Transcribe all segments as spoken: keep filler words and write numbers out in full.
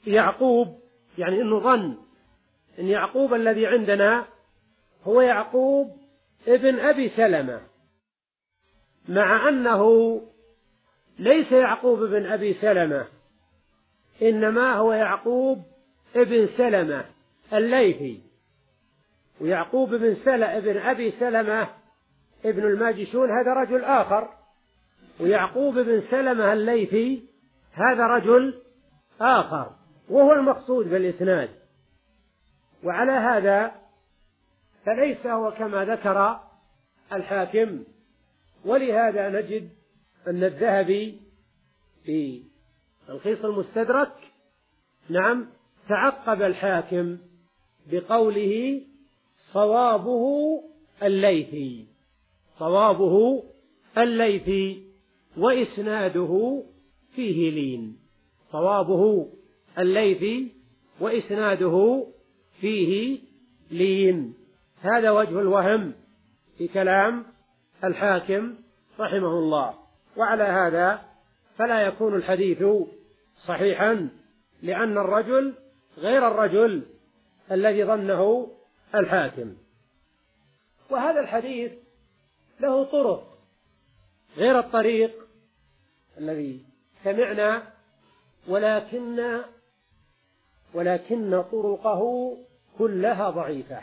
يعقوب، يعني إنه ظن إن يعقوب الذي عندنا هو يعقوب ابن أبي سلمة، مع أنه ليس يعقوب ابن أبي سلمة، إنما هو يعقوب ابن سلمة الليثي. ويعقوب ابن سلمة ابن أبي سلمة ابن الماجشون هذا رجل آخر، ويعقوب ابن سلمة الليثي هذا رجل آخر، وهو المقصود بالإسناد. وعلى هذا فليس هو كما ذكر الحاكم. ولهذا نجد أن الذهبي في تلخيص المستدرك نعم تعقب الحاكم بقوله صوابه الليثي، صوابه الليثي وإسناده فيه لين، صوابه الليثي وإسناده فيه لين. هذا وجه الوهم في كلام الحاكم رحمه الله. وعلى هذا فلا يكون الحديث صحيحا، لأن الرجل غير الرجل الذي ظنه الحاكم. وهذا الحديث له طرق غير الطريق الذي سمعنا، ولكن ولكن طرقه كلها ضعيفة،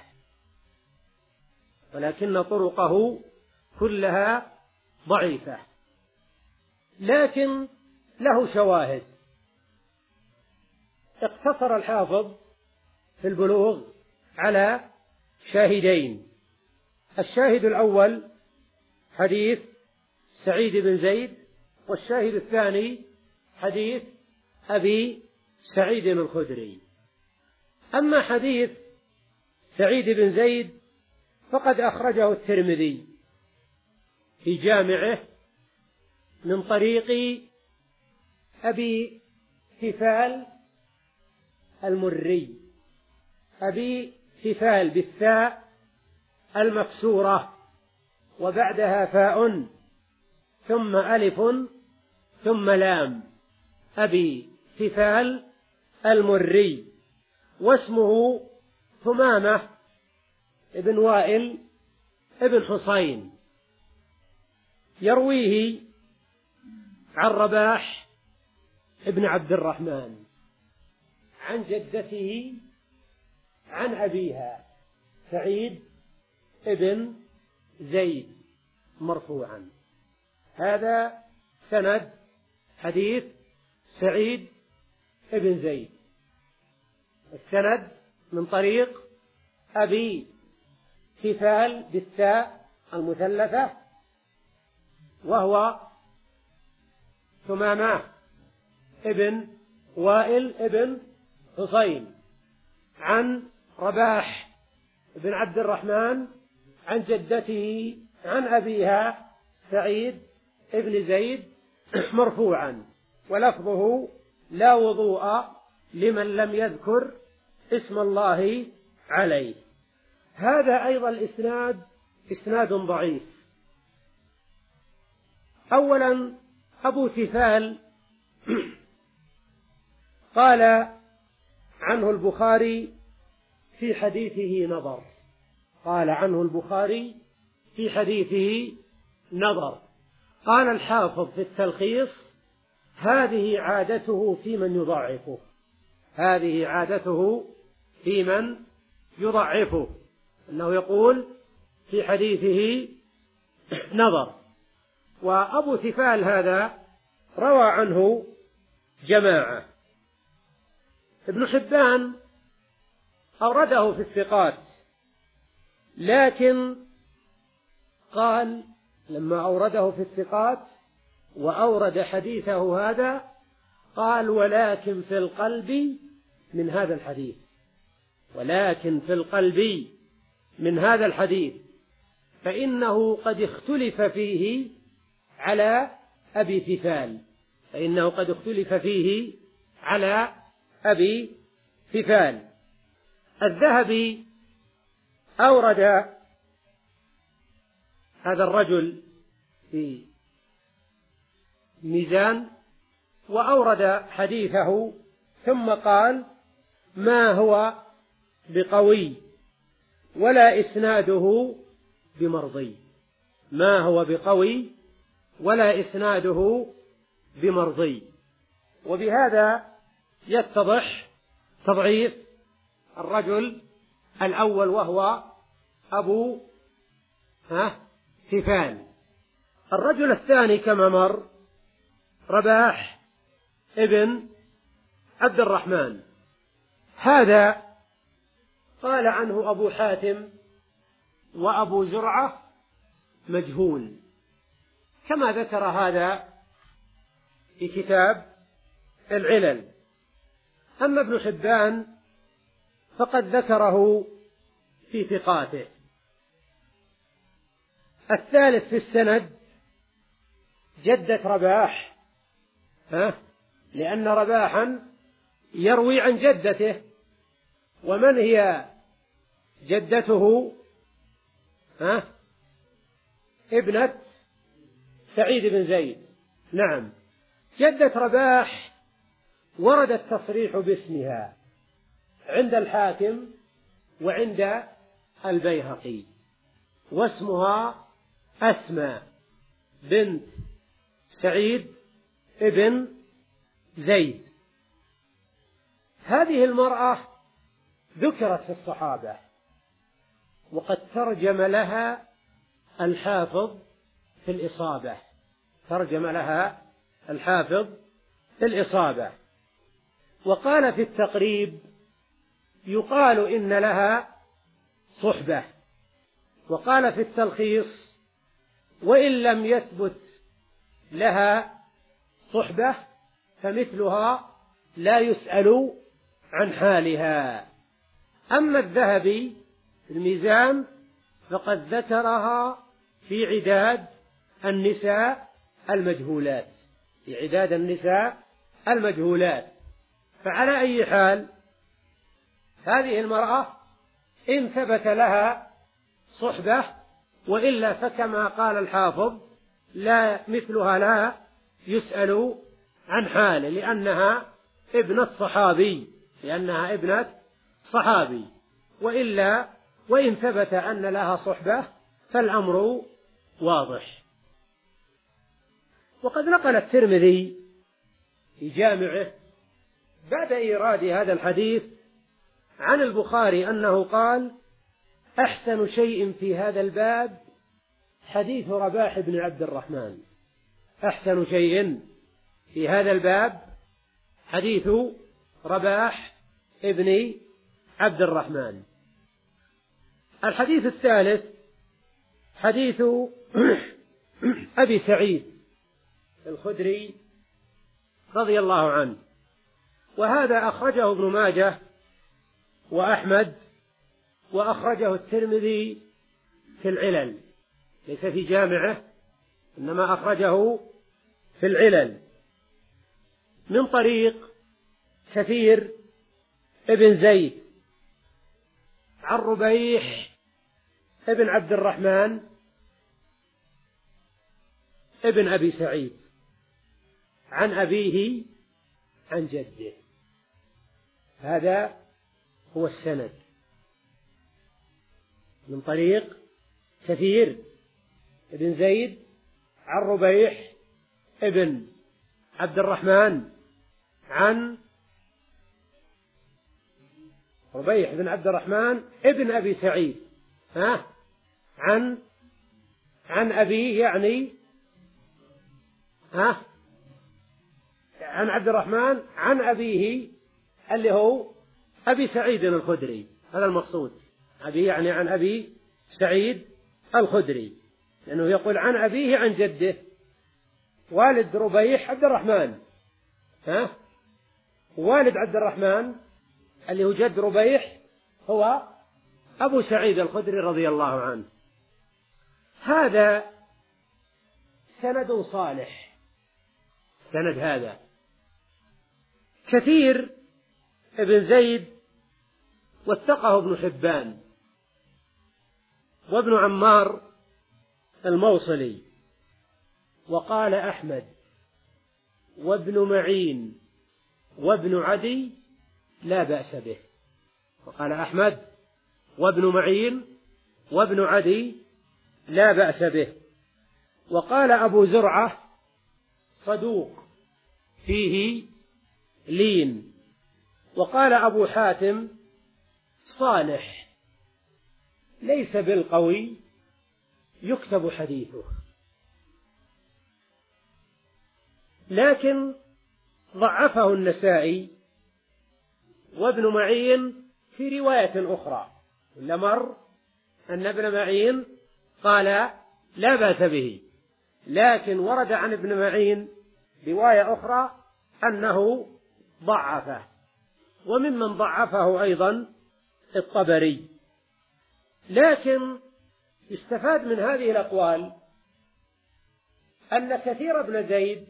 ولكن طرقه كلها ضعيفة، لكن له شواهد. اقتصر الحافظ في البلوغ على شاهدين. الشاهد الأول حديث سعيد بن زيد، والشاهد الثاني حديث أبي سعيد الخدري. أما حديث سعيد بن زيد فقد أخرجه الترمذي في جامعه من طريق أبي ثفال المري، أبي ثفال بالثاء المكسورة وبعدها فاء ثم ألف ثم لام، أبي ثفال المري، واسمه ثمامة ابن وائل ابن حصين، يرويه عن رباح ابن عبد الرحمن عن جدته عن أبيها سعيد ابن زيد مرفوعا. هذا سند حديث سعيد ابن زيد. السند من طريق أبي ثفال بالتاء المثلثة وهو ثمامة ابن وائل ابن حصين عن رباح بن عبد الرحمن عن جدته عن أبيها سعيد ابن زيد مرفوعا، ولفظه لا وضوء لمن لم يذكر اسم الله عليه. هذا أيضا الإسناد إسناد ضعيف. أولا أبو ثفال قال عنه البخاري في حديثه نظر، قال عنه البخاري في حديثه نظر. قال الحافظ في التلخيص هذه عادته في من يضعفه، هذه عادته في من يضعفه، أنه يقول في حديثه نظر. وأبو ثفال هذا روى عنه جماعة. ابن حبان أورده في الثقات، لكن قال لما أورده في الثقات وأورد حديثه هذا قال ولكن في القلب من هذا الحديث، ولكن في القلب من هذا الحديث فإنه قد اختلف فيه على أبي ثفال، فإنه قد اختلف فيه على أبي ثفال. الذهبي أورد هذا الرجل في ميزان وأورد حديثه ثم قال ما هو بقوي ولا إسناده بمرضي، ما هو بقوي ولا إسناده بمرضي. وبهذا يتضح تضعيف الرجل الأول وهو أبو ها ثفال. الرجل الثاني كما مر رباح ابن عبد الرحمن، هذا قال عنه أبو حاتم وأبو زرعة مجهول، كما ذكر هذا في كتاب العلل. أما ابن حبان فقد ذكره في ثقاته. الثالث في السند جدة رباح، ها لأن رباحا يروي عن جدته. ومن هي جدته؟ ها ابنة سعيد بن زيد. نعم، جدة رباح ورد التصريح باسمها عند الحاكم وعند البيهقي، واسمها أسماء بنت سعيد ابن زيد. هذه المرأة ذكرت في الصحابة، وقد ترجم لها الحافظ في الإصابة، ترجم لها الحافظ في الإصابة، وقال في التقريب يقال إن لها صحبة، وقال في التلخيص وإن لم يثبت لها صحبة فمثلها لا يسأل عن حالها. أما الذهبي في الميزان فقد ذكرها في عداد النساء المجهولات، في عداد النساء المجهولات. فعلى أي حال هذه المرأة إن ثبت لها صحبة، وإلا فكما قال الحافظ لا مثلها لا يسأل عن حاله، لأنها ابنة صحابي، لأنها ابنة صحابي. وإلا وإن ثبت أن لها صحبة فالأمر واضح. وقد نقل الترمذي في جامعه بعد إيراد هذا الحديث عن البخاري أنه قال أحسن شيء في هذا الباب حديث رباح بن عبد الرحمن. أحسن شيء في هذا الباب حديث رباح ابن عبد الرحمن. الحديث الثالث حديث أبي سعيد الخدري رضي الله عنه، وهذا أخرجه ابن ماجه وأحمد، وأخرجه الترمذي في العلل، ليس في جامعه إنما أخرجه في العلل من طريق كثير ابن زيد عن ربيح ابن عبد الرحمن ابن أبي سعيد عن أبيه عن جده. هذا هو السند من طريق كثير ابن زيد عن ربيح ابن عبد الرحمن عن ربيح بن عبد الرحمن ابن أبي سعيد، ها عن عن أبيه يعني ها عن عبد الرحمن عن أبيه اللي هو أبي سعيد الخدري. هذا المقصود، أبي يعني عن أبي سعيد الخدري، لأنه يقول عن أبيه عن جده. والد ربيح عبد الرحمن، ها والد عبد الرحمن اللي هو جد ربيح هو أبو سعيد الخدري رضي الله عنه. هذا سند صالح، سند هذا كثير ابن زيد وثقه ابن حبان وابن عمار الموصلي، وقال أحمد وابن معين وابن عدي لا بأس به. وقال أحمد وابن معين وابن عدي لا بأس به. وقال أبو زرعة صدوق فيه لين. وقال أبو حاتم صالح ليس بالقوي يكتب حديثه، لكن ضعفه النسائي وابن معين في رواية أخرى. لمر أن ابن معين قال لا بأس به، لكن ورد عن ابن معين رواية أخرى أنه ضعفه. وممن ضعفه أيضا الطبري. لكن يستفاد من هذه الأقوال أن كثير بن زيد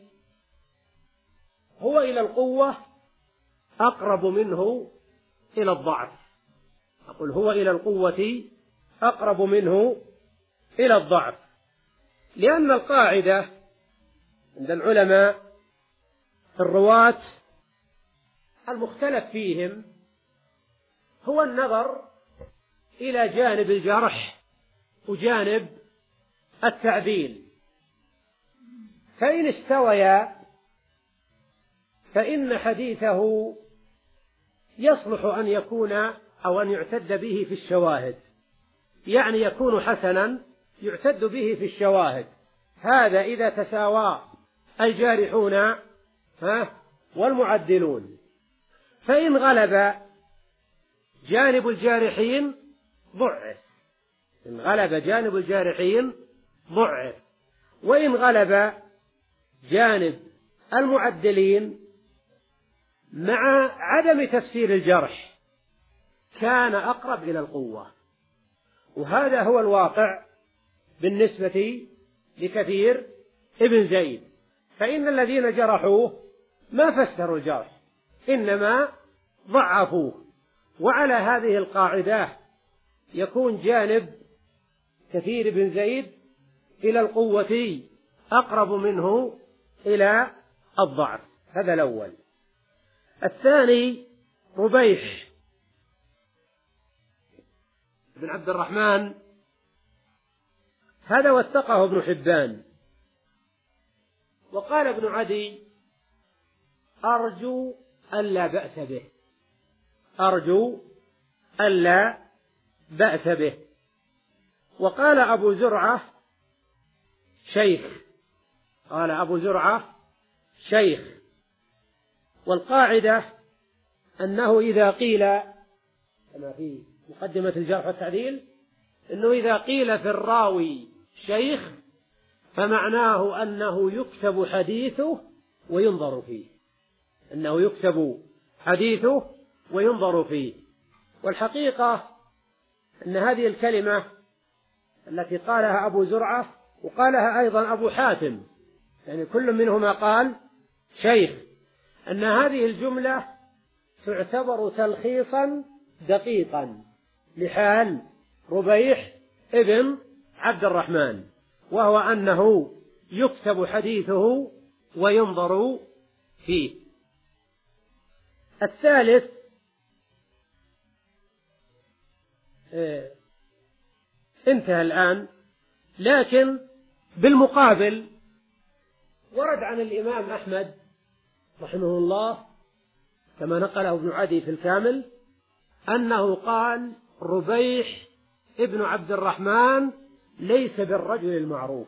هو إلى القوة أقرب منه إلى الضعف. أقول هو إلى القوة أقرب منه إلى الضعف، لأن القاعدة عند العلماء في الرواة المختلف فيهم هو النظر إلى جانب الجرح وجانب التعديل. فإن استويا فإن حديثه يصلح أن يكون أو أن يعتد به في الشواهد، يعني يكون حسنا يعتد به في الشواهد. هذا إذا تساوى الجارحون ها والمعدلون. فإن غلب جانب الجارحين ضعف، إن غلب جانب الجارحين ضعف. وإن غلب جانب المعدلين مع عدم تفسير الجرح كان أقرب إلى القوة. وهذا هو الواقع بالنسبة لكثير ابن زيد، فإن الذين جرحوه ما فسروا الجرح إنما ضعفوه. وعلى هذه القاعدة يكون جانب كثير بن زيد إلى القوة أقرب منه إلى الضعف. هذا الأول. الثاني ربيح بن عبد الرحمن، هذا وثقه ابن حبان. وقال ابن عدي أرجو ألا بأس به، أرجو ألا بأس به. وقال أبو زرعة شيخ، قال أبو زرعة شيخ. والقاعدة أنه إذا قيل كما في مقدمة الجرح والتعديل أنه إذا قيل في الراوي شيخ فمعناه أنه يكتب حديثه وينظر فيه، أنه يكتب حديثه وينظر فيه. والحقيقة أن هذه الكلمة التي قالها أبو زرعة وقالها أيضا أبو حاتم، يعني كل منهما قال شيخ، أن هذه الجملة تعتبر تلخيصا دقيقا لحال ربيح ابن عبد الرحمن، وهو أنه يكتب حديثه وينظر فيه. الثالث اه انتهى الآن، لكن بالمقابل ورد عن الإمام أحمد رحمه الله كما نقله ابن عدي في الكامل أنه قال ربيح ابن عبد الرحمن ليس بالرجل المعروف.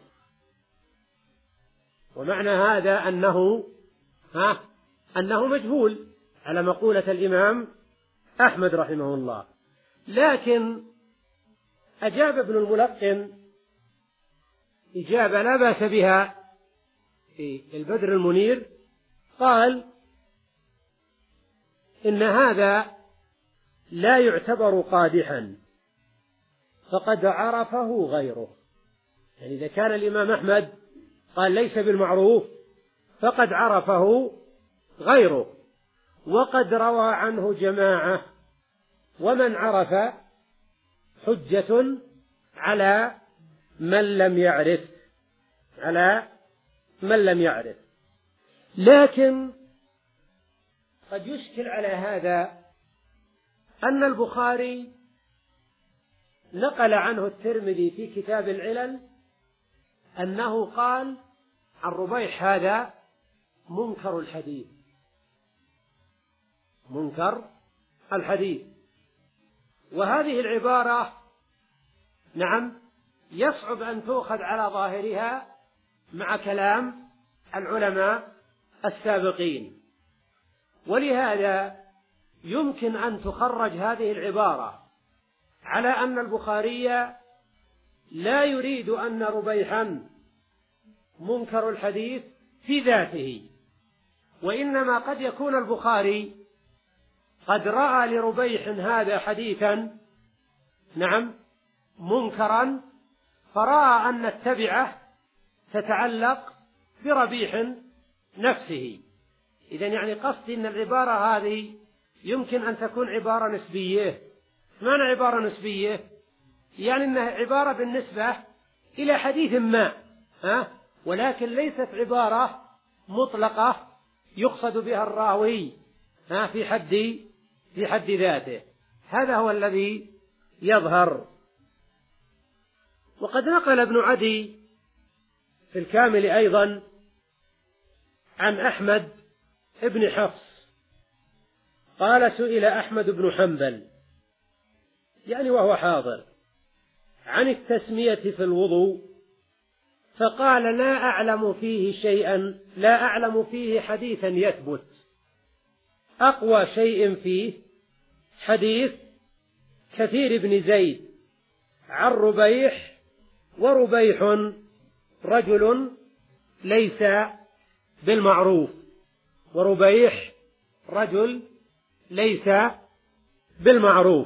ومعنى هذا أنه ها أنه مجهول على مقولة الإمام أحمد رحمه الله. لكن أجاب ابن الملقن إجابة لا بأس بها في البدر المنير، قال إن هذا لا يعتبر قادحا فقد عرفه غيره. يعني إذا كان الإمام أحمد قال ليس بالمعروف فقد عرفه غيره، وقد روى عنه جماعة، ومن عرف حجة على من لم يعرف، على من لم يعرف. لكن قد يشكل على هذا أن البخاري نقل عنه الترمذي في كتاب العلل أنه قال عن ربيح هذا منكر الحديث، منكر الحديث. وهذه العبارة نعم يصعب أن تؤخذ على ظاهرها مع كلام العلماء السابقين، ولهذا يمكن أن تخرج هذه العبارة على أن البخاري لا يريد أن ربيحا منكر الحديث في ذاته، وإنما قد يكون البخاري قد رأى لربيح هذا حديثا نعم منكرا، فرأى أن التبعة تتعلق بربيح نفسه. إذن يعني قصدي أن العبارة هذه يمكن أن تكون عبارة نسبية. معنى عبارة نسبية؟ يعني أنها عبارة بالنسبة إلى حديث ما، ها؟ ولكن ليست عبارة مطلقة يقصد بها الراوي ها في حد في حد ذاته. هذا هو الذي يظهر. وقد نقل ابن عدي في الكامل أيضا عن أحمد ابن حفص قال سئل أحمد بن حنبل يعني وهو حاضر عن التسمية في الوضوء فقال لا أعلم فيه شيئا، لا أعلم فيه حديثا يثبت، أقوى شيء فيه حديث كثير بن زيد عن ربيح، وربيح رجل ليس بالمعروف، وربيح رجل ليس بالمعروف.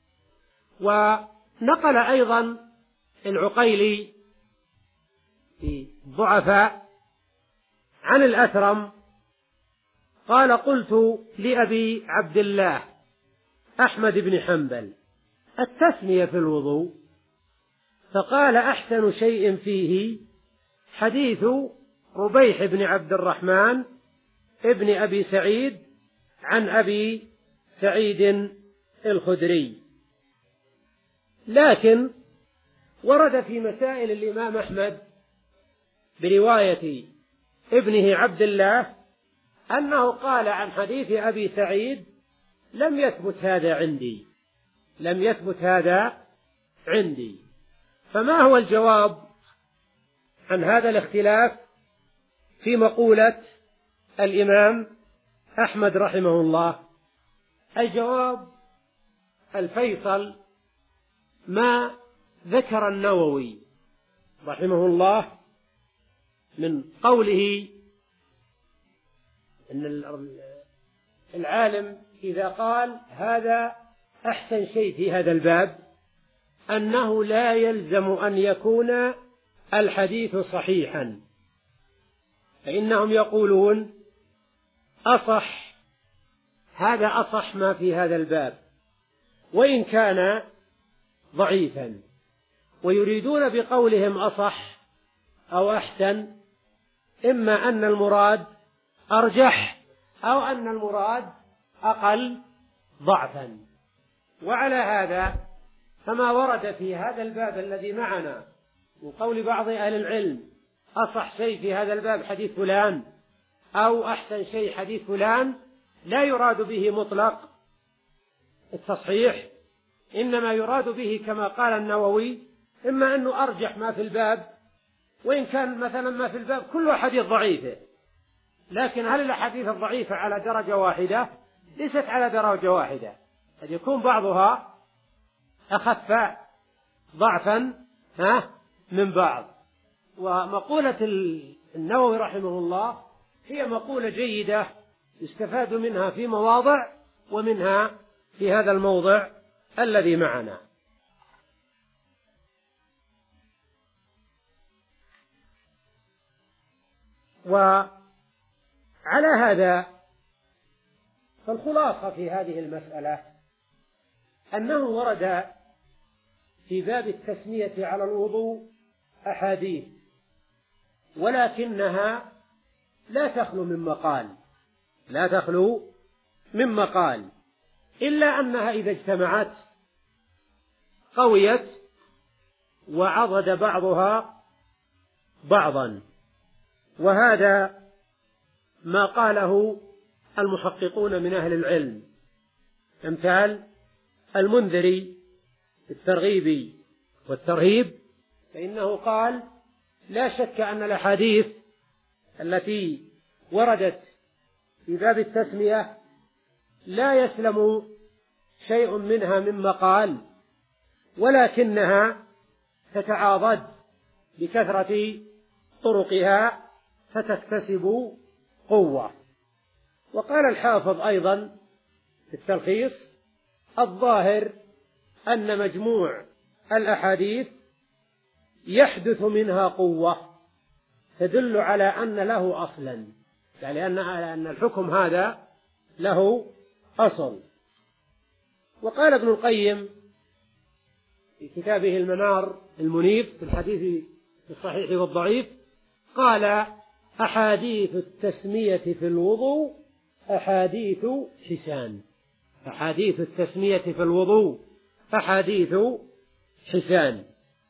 ونقل أيضا العقيلي في ضعفاء عن الأثرم قال قلت لأبي عبد الله أحمد بن حنبل التسمية في الوضوء؟ فقال أحسن شيء فيه حديث ربيح بن عبد الرحمن ابن أبي سعيد عن أبي سعيد الخدري. لكن ورد في مسائل الإمام أحمد برواية ابنه عبد الله أنه قال عن حديث أبي سعيد لم يثبت هذا عندي، لم يثبت هذا عندي. فما هو الجواب عن هذا الاختلاف في مقولة الإمام أحمد رحمه الله؟ الجواب الفيصل ما ذكر النووي رحمه الله من قوله أن العالم إذا قال هذا أحسن شيء في هذا الباب أنه لا يلزم أن يكون الحديث صحيحا، فإنهم يقولون أصح، هذا أصح ما في هذا الباب وإن كان ضعيفا، ويريدون بقولهم أصح أو أحسن إما أن المراد أرجح أو أن المراد أقل ضعفا. وعلى هذا فما ورد في هذا الباب الذي معنا من قول بعض أهل العلم أصح شيء في هذا الباب حديث فلان أو أحسن شيء حديث فلان لا يراد به مطلق التصحيح، إنما يراد به كما قال النووي إما أنه أرجح ما في الباب، وإن كان مثلا ما في الباب كله حديث ضعيفة، لكن هل الأحاديث الضعيفة على درجة واحدة؟ ليست على درجة واحدة، قد يكون بعضها أخف ضعفا ها من بعض. ومقولة النووي رحمه الله هي مقولة جيدة يستفاد منها في مواضع ومنها في هذا الموضع الذي معنا. وعلى هذا فالخلاصة في هذه المسألة أنه ورد في باب التسمية على الوضوء أحاديث، ولكنها لا تخلو من مقال، لا تخلو مما قال، إلا أنها إذا اجتمعت قويت وعضد بعضها بعضا، وهذا ما قاله المحققون من أهل العلم أمثال المنذري في الترغيب والترهيب، فإنه قال: لا شك أن الأحاديث التي وردت في باب التسمية لا يسلم شيء منها مما قال، ولكنها تتعاضد بكثرة طرقها فتكتسب قوة. وقال الحافظ أيضا في التلخيص: الظاهر أن مجموع الأحاديث يحدث منها قوة تدل على أن له أصلا، يعني أن الحكم هذا له أصل. وقال ابن القيم في كتابه المنار المنيف في الحديث الصحيح والضعيف، قال: أحاديث التسمية في الوضوء أحاديث حسان. أحاديث التسمية في الوضوء أحاديث حسان.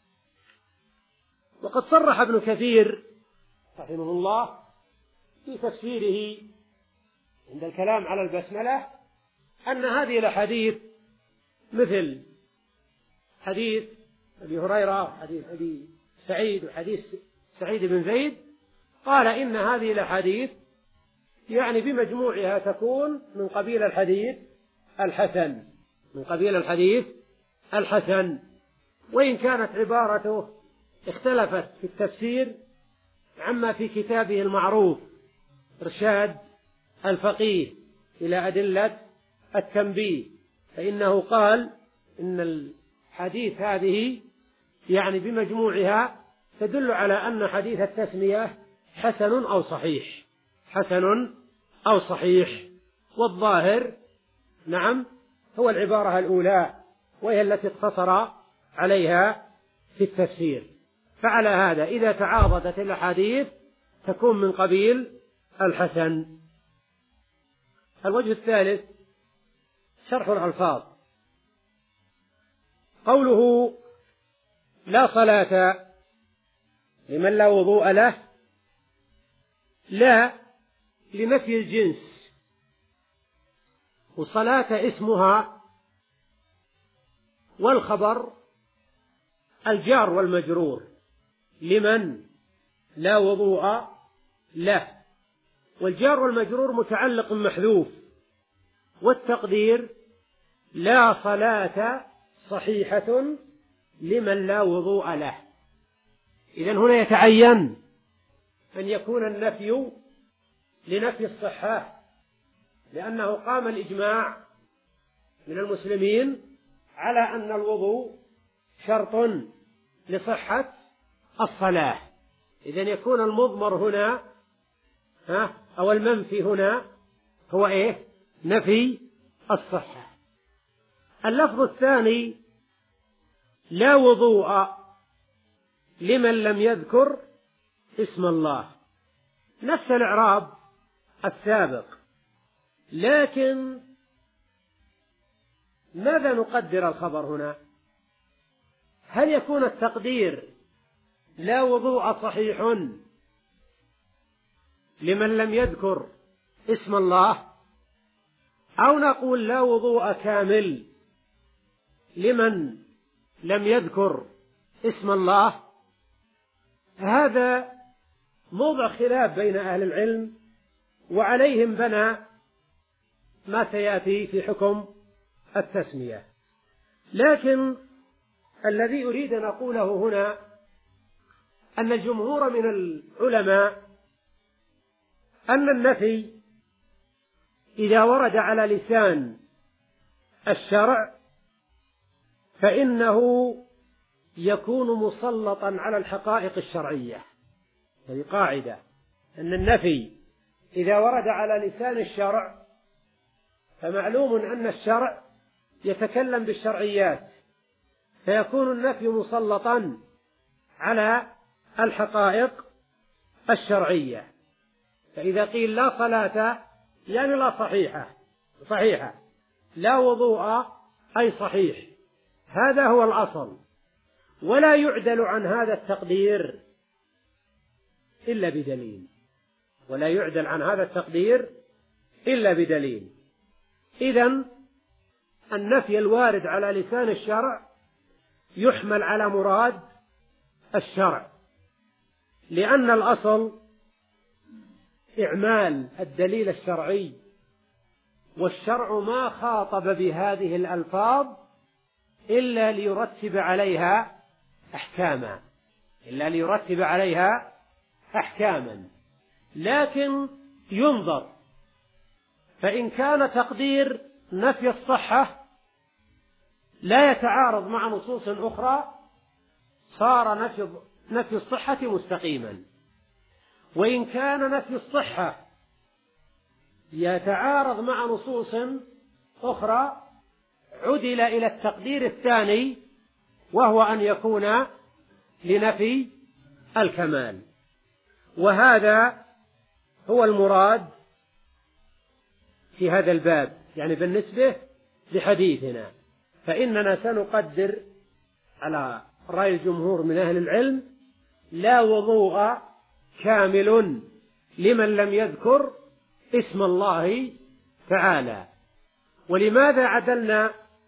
وقد صرح ابن كثير رحمه الله في تفسيره عند الكلام على البسملة أن هذه الأحاديث مثل حديث أبي هريرة وحديث أبي سعيد وحديث سعيد بن زيد، قال: إن هذه الأحاديث يعني بمجموعها تكون من قبيل الحديث الحسن، من قبيل الحديث الحسن. وإن كانت عبارته اختلفت في التفسير عما في كتابه المعروف إرشاد الفقيه إلى أدلة التنبيه، فإنه قال إن الحديث هذه يعني بمجموعها تدل على أن حديث التسمية حسن أو صحيح، حسن أو صحيح. والظاهر نعم هو العبارة الأولى، وهي التي اقتصر عليها في التفسير. فعلى هذا إذا تعاضدت الأحاديث تكون من قبيل الحسن. الوجه الثالث شرح الألفاظ. قوله: لا صلاة لمن لا وضوء له، لا لنفي الجنس، وصلاة اسمها، والخبر الجار والمجرور لمن لا وضوء له، والجار والمجرور متعلق محذوف، والتقدير لا صلاة صحيحة لمن لا وضوء له. إذن هنا يتعين أن يكون النفي لنفي الصحة، لأنه قام الإجماع من المسلمين على أن الوضوء شرط لصحة الصلاة. إذن يكون المضمر هنا ها أو المنفي هنا هو إيه؟ نفي الصحة. اللفظ الثاني: لا وضوء لمن لم يذكر اسم الله، نفس الإعراب السابق، لكن ماذا نقدر الخبر هنا؟ هل يكون التقدير لا وضوء صحيح لمن لم يذكر اسم الله، أو نقول لا وضوء كامل لمن لم يذكر اسم الله؟ هذا موضع خلاف بين أهل العلم، وعليهم بنى ما سيأتي في حكم التسمية. لكن الذي أريد أن أقوله هنا أن الجمهور من العلماء أن النفي إذا ورد على لسان الشرع فإنه يكون مسلطا على الحقائق الشرعية. هذه قاعدة، أن النفي إذا ورد على لسان الشرع فمعلوم أن الشرع يتكلم بالشرعيات، فيكون النفي مسلطا على الحقائق الشرعية. فإذا قيل لا صلاة يعني لا صحيحة، صحيحة، لا وضوء أي صحيح، هذا هو الأصل. ولا يعدل عن هذا التقدير إلا بدليل، ولا يعدل عن هذا التقدير إلا بدليل. إذن النفي الوارد على لسان الشرع يحمل على مراد الشرع، لأن الأصل إعمال الدليل الشرعي، والشرع ما خاطب بهذه الألفاظ إلا ليرتب عليها أحكاما إلا ليرتب عليها أحكاما لكن ينظر، فإن كان تقدير نفي الصحة لا يتعارض مع نصوص أخرى صار نفي نفي الصحة مستقيما، وإن كان نفي الصحة يتعارض مع نصوص أخرى عدل إلى التقدير الثاني، وهو أن يكون لنفي الكمال. وهذا هو المراد في هذا الباب، يعني بالنسبة لحديثنا، فإننا سنقدر على رأي الجمهور من أهل العلم لا وضوء كامل لمن لم يذكر اسم الله تعالى. ولماذا عدلنا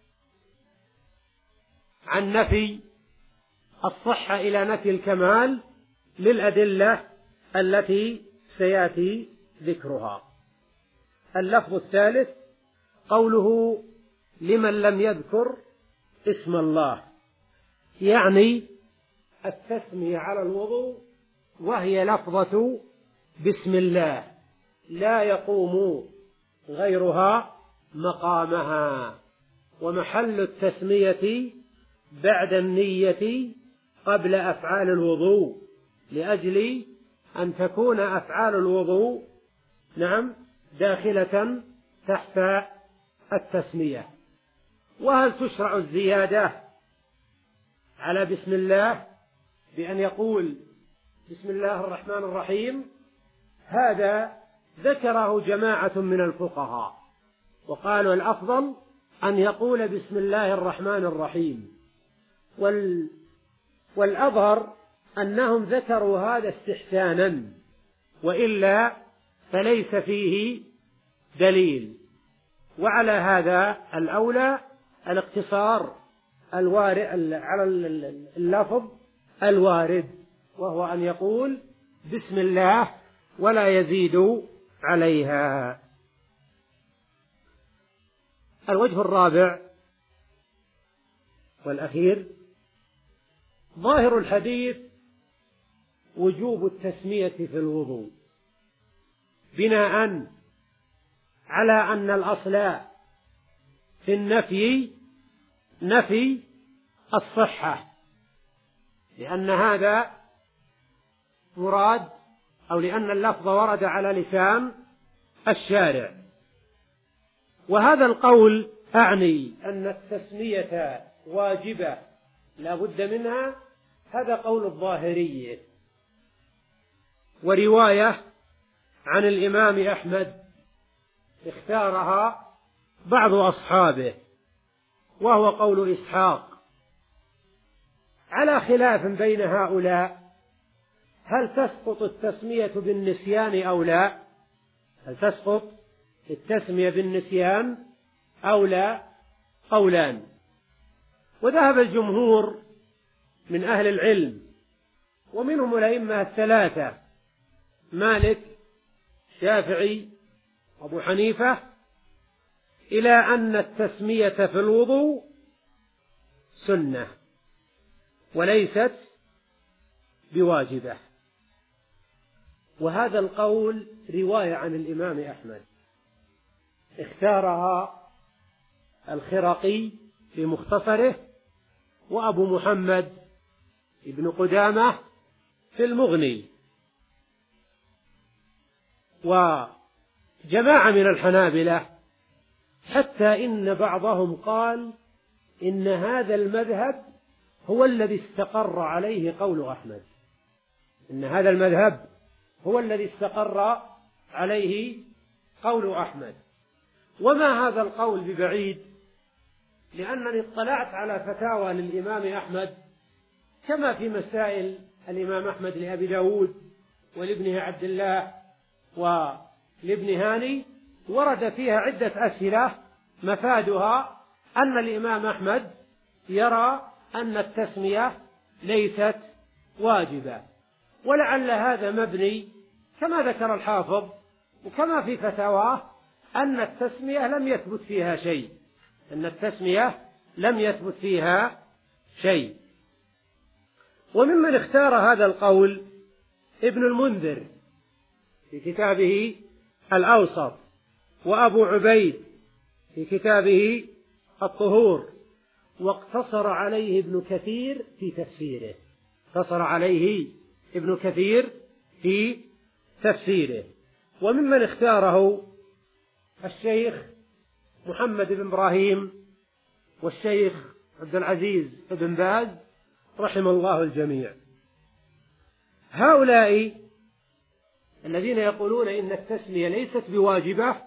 عن نفي الصحة إلى نفي الكمال؟ للأدلة التي سيأتي ذكرها. اللفظ الثالث قوله لمن لم يذكر اسم الله، يعني التسمية على الوضوء وهي لفظة بسم الله لا يقوم غيرها مقامها، ومحل التسمية بعد النية قبل أفعال الوضوء، لأجل أن تكون أفعال الوضوء نعم داخلة تحت التسمية. وهل تشرع الزيادة على بسم الله بأن يقول بسم الله الرحمن الرحيم؟ هذا ذكره جماعة من الفقهاء وقالوا الأفضل أن يقول بسم الله الرحمن الرحيم، وال والأظهر أنهم ذكروا هذا استحسانا، وإلا فليس فيه دليل. وعلى هذا الأولى الاقتصار الوارد على اللفظ الوارد، وهو أن يقول بسم الله ولا يزيد عليها. الوجه الرابع والأخير ظاهر الحديث وجوب التسمية في الوضوء، بناء على أن الأصل في النفي نفي الصحة، لأن هذا مراد أو لأن اللفظ ورد على لسان الشارع. وهذا القول أعني أن التسمية واجبة لا بد منها، هذا قول الظاهرية. ورواية عن الإمام أحمد اختارها بعض أصحابه، وهو قول إسحاق، على خلاف بين هؤلاء هل تسقط التسمية بالنسيان أو لا؟ هل تسقط التسمية بالنسيان أو لا؟ قولان. وذهب الجمهور من أهل العلم ومنهم الأئمة الثلاثة مالك شافعي أبو حنيفة إلى أن التسمية في الوضوء سنة وليست بواجبة. وهذا القول رواية عن الإمام أحمد اختارها الخرقي في مختصره، وأبو محمد ابن قدامة في المغني، وجماعة من الحنابلة، حتى إن بعضهم قال إن هذا المذهب هو الذي استقر عليه قول أحمد، إن هذا المذهب هو الذي استقر عليه قول أحمد. وما هذا القول ببعيد، لأنني اطلعت على فتاوى للإمام أحمد كما في مسائل الإمام أحمد لأبي داود ولابنه عبد الله ولابن هاني، ورد فيها عدة أسئلة مفادها أن الإمام أحمد يرى أن التسمية ليست واجبة، ولعل هذا مبني كما ذكر الحافظ وكما في فتاواه أن التسمية لم يثبت فيها شيء أن التسمية لم يثبت فيها شيء. وممن اختار هذا القول ابن المنذر في كتابه الأوسط، وأبو عبيد في كتابه الطهور، واقتصر عليه ابن كثير في تفسيره اقتصر عليه ابن كثير في تفسيره. وممن اختاره الشيخ محمد بن إبراهيم والشيخ عبد العزيز بن باز رحم الله الجميع. هؤلاء الذين يقولون إن التسمية ليست بواجبة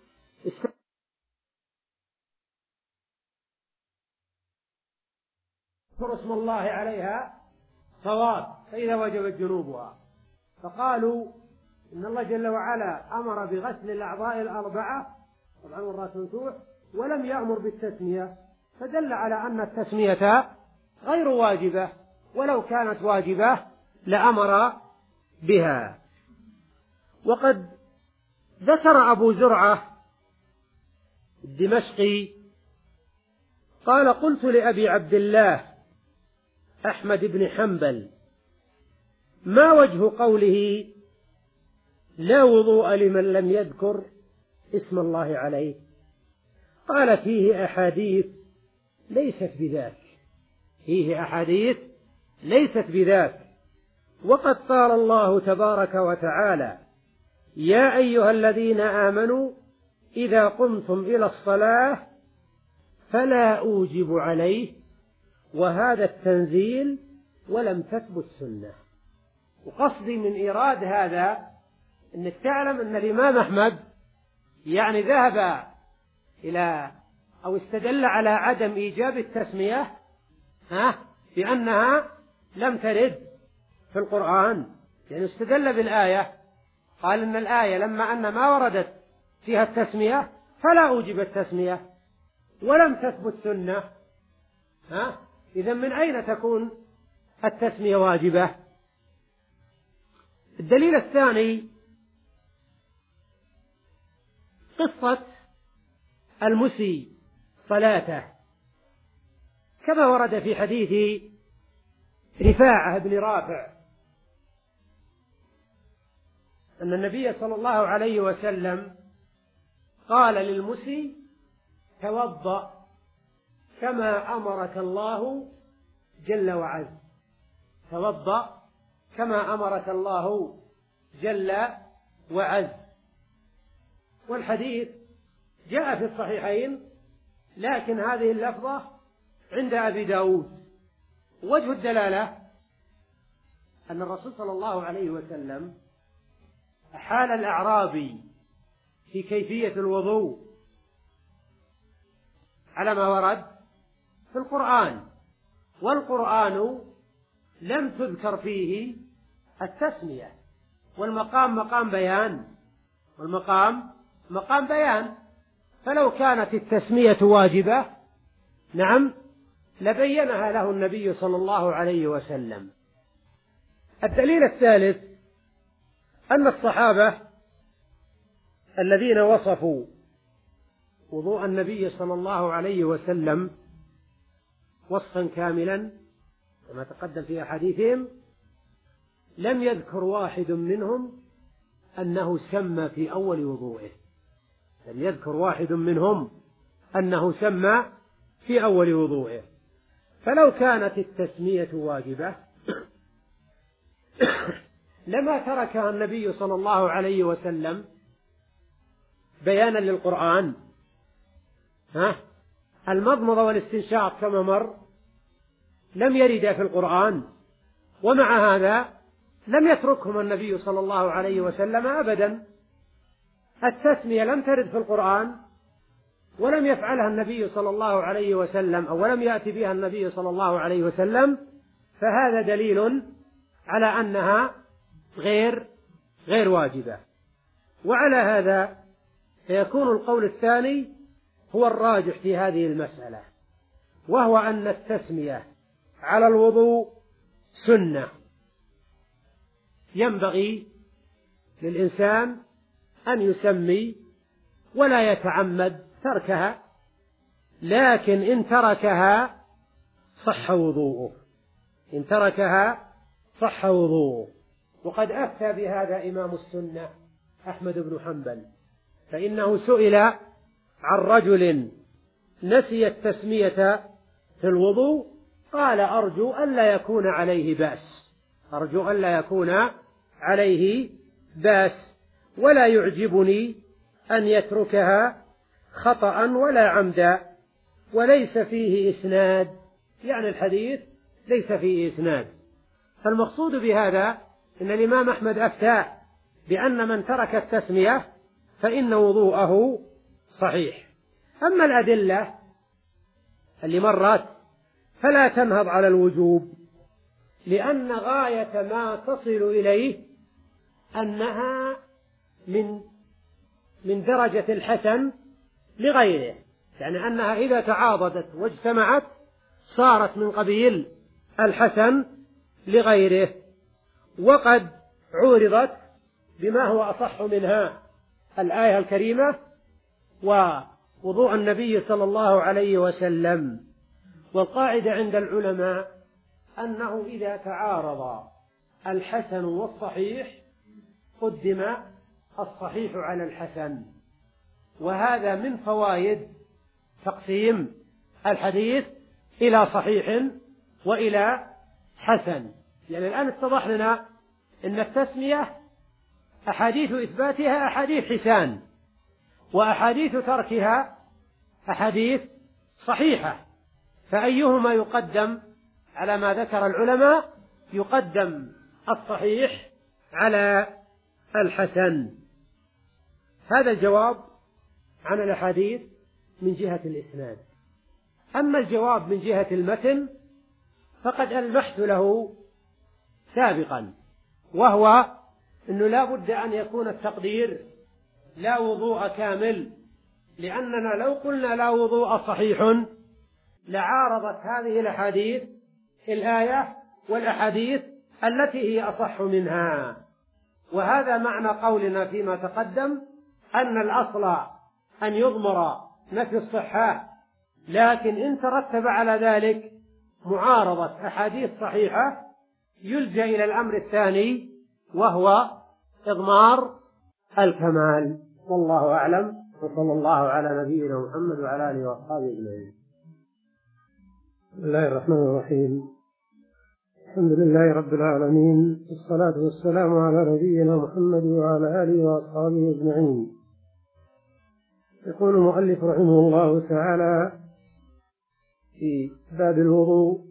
استذكروا اسم الله عليها صواب فإذا وجبت جنوبها، فقالوا إن الله جل وعلا أمر بغسل الأعضاء الأربعة طبعا مرات منسوح ولم يأمر بالتسمية، فدل على أن التسمية غير واجبة، ولو كانت واجبة لأمر بها. وقد ذكر أبو زرعة الدمشقي قال: قلت لأبي عبد الله أحمد بن حنبل: ما وجه قوله لا وضوء لمن لم يذكر اسم الله عليه؟ قال: فيه أحاديث ليست بذاك فيه أحاديث ليست بذاك وقد قال الله تبارك وتعالى: يا أيها الذين آمنوا إذا قمتم إلى الصلاة فلا أوجب عليه، وهذا التنزيل ولم تثبت سنة. وقصدي من إيراد هذا أنك تعلم أن الإمام أحمد يعني ذهب إلى أو استدل على عدم إيجاب التسمية ها بأنها لم ترد في القرآن، يعني استدل بالآية، قال إن الآية لما أن ما وردت فيها التسمية فلا أوجب التسمية ولم تثبت سنة، ها إذن من أين تكون التسمية واجبة؟ الدليل الثاني قصة المسي صلاته كما ورد في حديث رفاعة بن رافع أن النبي صلى الله عليه وسلم قال للمسي: توضأ كما أمرك الله جل وعز توضأ كما أمرك الله جل وعز. والحديث جاء في الصحيحين، لكن هذه اللفظة عند أبي داود. وجه الدلالة أن الرسول صلى الله عليه وسلم أحال الأعرابي في كيفية الوضوء على ما ورد في القرآن، والقرآن لم تذكر فيه التسمية، والمقام مقام بيان والمقام مقام بيان فلو كانت التسمية واجبة نعم لبينها له النبي صلى الله عليه وسلم. الدليل الثالث أن الصحابة الذين وصفوا وضوء النبي صلى الله عليه وسلم وصفا كاملا كما تقدم في أحاديثهم لم يذكر واحد منهم أنه سمى في أول وضوئه لم يذكر واحد منهم أنه سمى في أول وضوئه فلو كانت التسمية واجبة لما تركها النبي صلى الله عليه وسلم بيانا للقرآن. ها المضمضة والاستنشاق كما مر لم يردا في القرآن، ومع هذا لم يتركهم النبي صلى الله عليه وسلم أبدا. التسمية لم ترد في القرآن ولم يفعلها النبي صلى الله عليه وسلم أو ولم يأتي بها النبي صلى الله عليه وسلم، فهذا دليل على أنها غير غير واجبة. وعلى هذا فيكون القول الثاني هو الراجح في هذه المسألة، وهو أن التسمية على الوضوء سنة، ينبغي للإنسان أن يسمي ولا يتعمد تركها، لكن إن تركها صح وضوءه، إن تركها صح وضوءه. وقد أفتى بهذا إمام السنة أحمد بن حنبل، فإنه سئل عن رجل نسي التسمية في الوضوء قال أرجو ألا يكون عليه بأس، أرجو ألا يكون عليه بأس، ولا يعجبني أن يتركها خطأ ولا عمدا، وليس فيه إسناد، يعني الحديث ليس فيه إسناد. فالمقصود بهذا أن الإمام أحمد أفتى بأن من ترك التسمية فإن وضوءه صحيح. أما الأدلة اللي مرت فلا تنهض على الوجوب، لأن غاية ما تصل إليه أنها من من درجة الحسن لغيره، يعني أنها إذا تعاضدت واجتمعت صارت من قبيل الحسن لغيره. وقد عورضت بما هو أصح منها الآية الكريمة ووضوء النبي صلى الله عليه وسلم. والقاعدة عند العلماء أنه إذا تعارض الحسن والصحيح قدم الصحيح على الحسن، وهذا من فوائد تقسيم الحديث إلى صحيح وإلى حسن. يعني الآن اتضح لنا أن التسمية أحاديث إثباتها أحاديث حسان، وأحاديث تركها أحاديث صحيحة، فأيهما يقدم على ما ذكر العلماء؟ يقدم الصحيح على الحسن. هذا الجواب عن الأحاديث من جهة الإسناد. أما الجواب من جهة المتن فقد ألمحت له سابقا، وهو أنه لا بد أن يكون التقدير لا وضوء كامل، لأننا لو قلنا لا وضوء صحيح لعارضت هذه الأحاديث الآية والأحاديث التي هي أصح منها. وهذا معنى قولنا فيما تقدم أن الأصل أن يضمر نفي الصحة، لكن إن ترتب على ذلك معارضة أحاديث صحيحة يلجأ إلى الأمر الثاني وهو إضمار الكمال. والله أعلم، وصلى الله على نبينا محمد وعلى آله وأصحابه أجمعين. بسم الله الرحمن الرحيم. الحمد لله رب العالمين، والصلاة والسلام على نبينا محمد وعلى آله وأصحابه أجمعين. يقول المؤلف رحمه الله تعالى في باب الوضوء: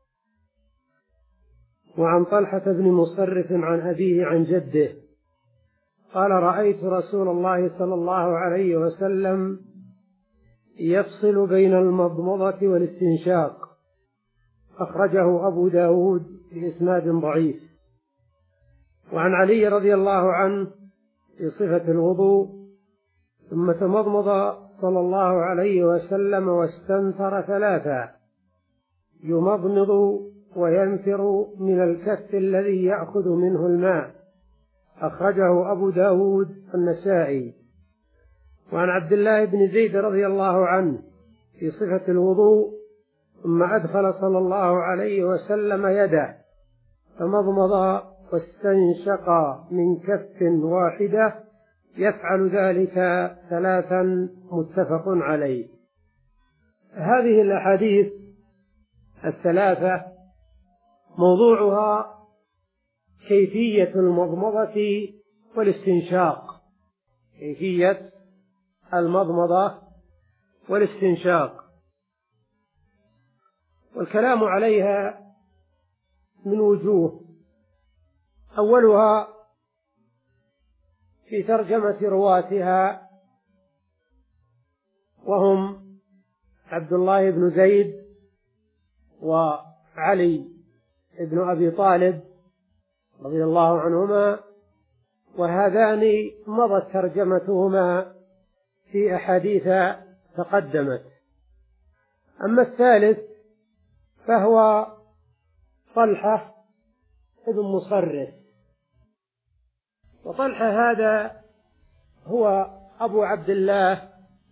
وعن طلحة بن مصرف عن أبيه عن جده قال: رأيت رسول الله صلى الله عليه وسلم يفصل بين المضمضة والاستنشاق. أخرجه أبو داود بإسناد ضعيف. وعن علي رضي الله عنه في صفة الوضوء: ثم تمضمض صلى الله عليه وسلم واستنثر ثلاثا، يمضمض وينثر من الكف الذي يأخذ منه الماء. أخرجه أبو داود النسائي. وعن عبد الله بن زيد رضي الله عنه في صفة الوضوء: ثم أدخل صلى الله عليه وسلم يده فمضمض واستنشق من كف واحدة، يفعل ذلك ثلاثا، متفق عليه. هذه الأحاديث الثلاثة موضوعها كيفية المضمضة والاستنشاق، كيفية المضمضة والاستنشاق، والكلام عليها من وجوه. أولها في ترجمة رواتها، وهم عبد الله بن زيد وعلي بن أبي طالب رضي الله عنهما، وهذان مضت ترجمتهما في أحاديث تقدمت. أما الثالث فهو طلحة بن مصرف، وطلحة هذا هو أبو عبد الله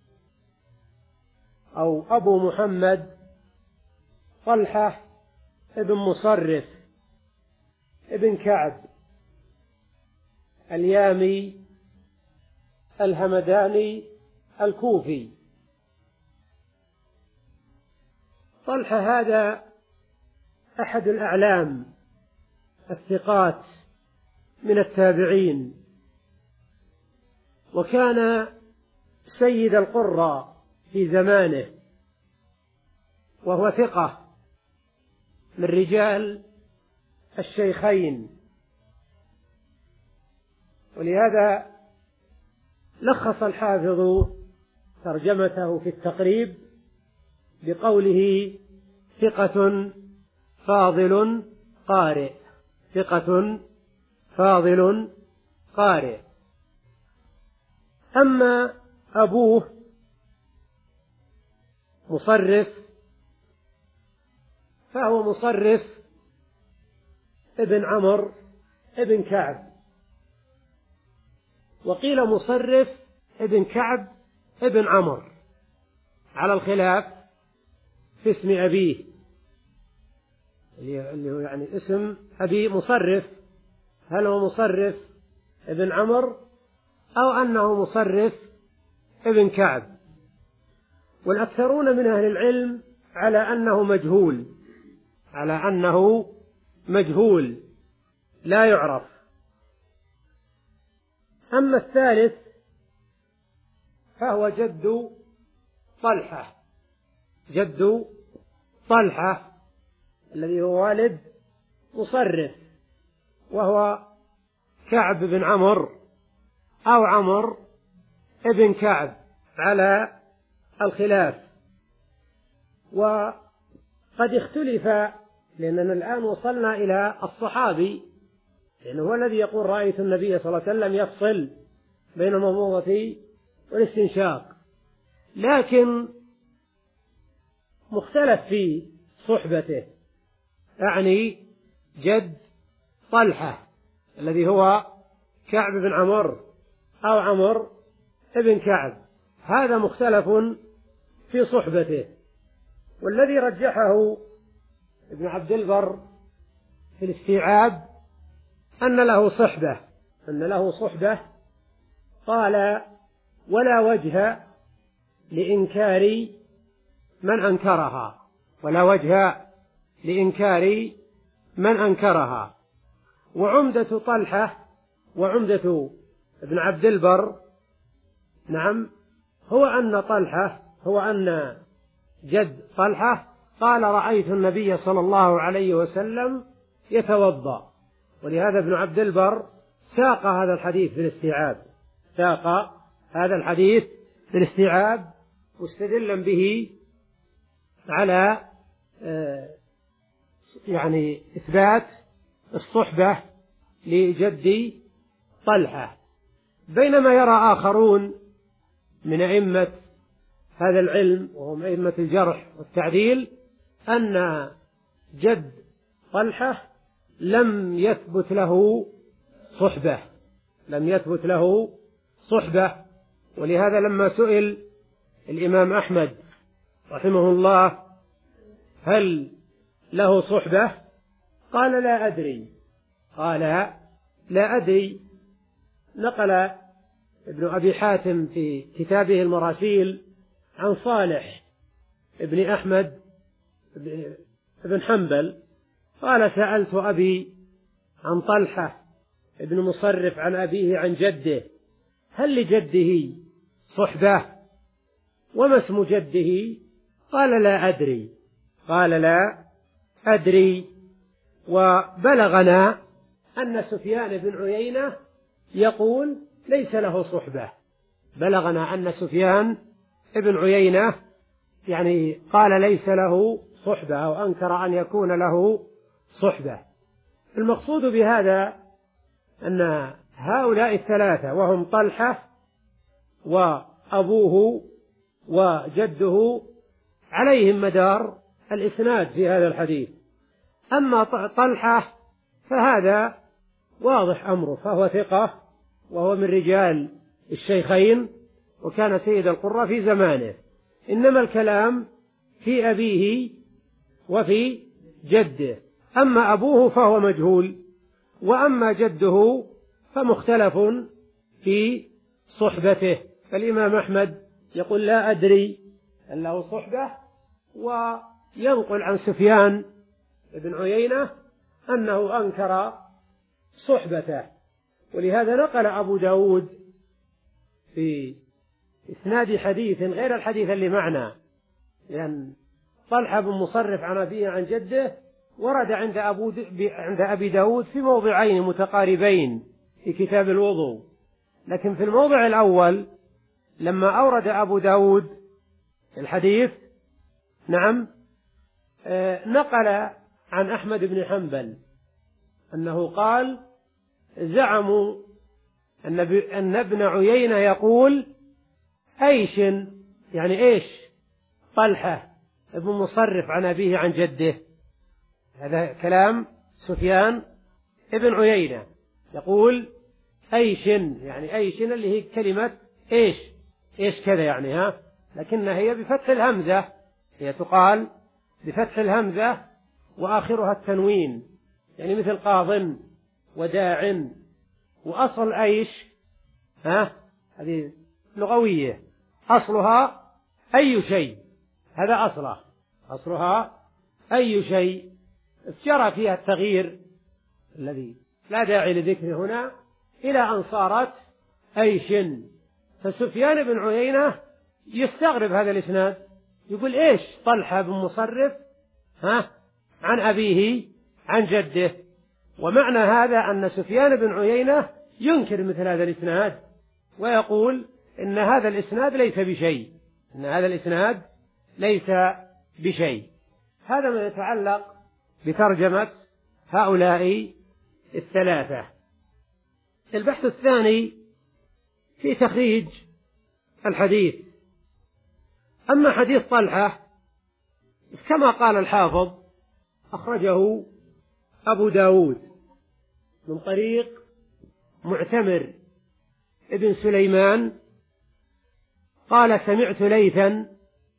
أو أبو محمد طلحة بن مصرف ابن كعب اليامي الهمداني الكوفي. طلحة هذا أحد الأعلام الثقات من التابعين، وكان سيد القراء في زمانه، وهو ثقة من رجال الشيخين. ولهذا لخص الحافظ ترجمته في التقريب بقوله ثقة فاضل قارئ، ثقة فاضل قارئ. أما أبوه مصرف فهو مصرف ابن عمرو ابن كعب، وقيل مصرف ابن كعب ابن عمرو على الخلاف في اسم أبيه، اللي هو يعني اسم أبي مصرف، هل هو مصرف ابن عمرو أو أنه مصرف ابن كعب. والأكثرون من أهل العلم على أنه مجهول، على أنه مجهول لا يعرف. أما الثالث فهو جد طلحة، جد طلحة الذي هو والد مصرف، وهو كعب بن عمرو أو عمرو ابن كعب على الخلاف. وقد اختلف، لأننا الآن وصلنا إلى الصحابي، لأنه هو الذي يقول رأيت النبي صلى الله عليه وسلم يفصل بين المضمضة والاستنشاق، لكن مختلف في صحبته، يعني جد طلحة الذي هو كعب بن عمرو أو عمرو ابن كعب، هذا مختلف في صحبته. والذي رجحه ابن عبد البر في الاستيعاب أن له صحبة، أن له صحبة، قال ولا وجه لإنكار من أنكرها، ولا وجه لإنكار من أنكرها. وعمدة طلحة وعمدة ابن عبد البر نعم هو أن طلحة هو أن جد طلحة قال رأيت النبي صلى الله عليه وسلم يتوضأ. ولهذا ابن عبد البر ساق هذا الحديث في الاستيعاب، ساق هذا الحديث في الاستيعاب مستدلا به على يعني إثبات الصحبة لجد طلحة. بينما يرى آخرون من أئمة هذا العلم وهم أئمة الجرح والتعديل أن جد طلحة لم يثبت له صحبة، لم يثبت له صحبة. ولهذا لما سئل الإمام أحمد رحمه الله هل له صحبة قال لا أدري، قال لا أدري. نقل ابن أبي حاتم في كتابه المراسيل عن صالح ابن أحمد بن حنبل قال سألت أبي عن طلحة ابن مصرف عن أبيه عن جده هل لجده صحبة وما اسم جده؟ قال لا أدري، قال لا أدري. وبلغنا أن سفيان بن عيينة يقول ليس له صحبة، بلغنا أن سفيان ابن عيينة يعني قال ليس له صحبة أو أنكر أن يكون له صحبة. المقصود بهذا أن هؤلاء الثلاثة وهم طلحة وأبوه وجده عليهم مدار الإسناد في هذا الحديث. أما طلحة فهذا واضح أمره، فهو ثقة وهو من رجال الشيخين وكان سيد القراء في زمانه، إنما الكلام في أبيه وفي جده. أما أبوه فهو مجهول، وأما جده فمختلف في صحبته. فالإمام أحمد يقول لا أدري أن له صحبة، وينقل عن سفيان بن عيينة أنه أنكر صحبته. ولهذا نقل أبو داود في إسناد حديث غير الحديث اللي معنا، لأن طلحة بن مصرف عن أبيه عن جده ورد عند, أبو عند أبي داود في موضعين متقاربين في كتاب الوضوء، لكن في الموضع الأول لما أورد أبو داود الحديث نعم نقل عن أحمد بن حنبل أنه قال زعموا أن ابن عيينة يقول أيش يعني إيش طلحة ابن مصرف عن أبيه عن جده. هذا كلام سفيان ابن عيينة يقول أيش يعني أيش اللي هي كلمة إيش إيش كذا يعني ها، لكنها هي بفتح الهمزة، هي تقال بفتح الهمزة وآخرها التنوين، يعني مثل قاض وداع. وأصل أيش ها هذه لغوية أصلها أي شيء، هذا أصله أصلها أي شيء، جرى فيها التغيير الذي لا داعي لذكره هنا إلى أن صارت أيش. فسفيان بن عيينة يستغرب هذا الإسناد، يقول إيش طلحة بن مصرف ها عن أبيه عن جده. ومعنى هذا أن سفيان بن عيينة ينكر مثل هذا الإسناد ويقول إن هذا الإسناد ليس بشيء، إن هذا الإسناد ليس بشيء. هذا ما يتعلق بترجمة هؤلاء الثلاثة. البحث الثاني في تخريج الحديث. أما حديث طلحة كما قال الحافظ أخرجه أبو داود من طريق معتمر ابن سليمان قال سمعت ليثا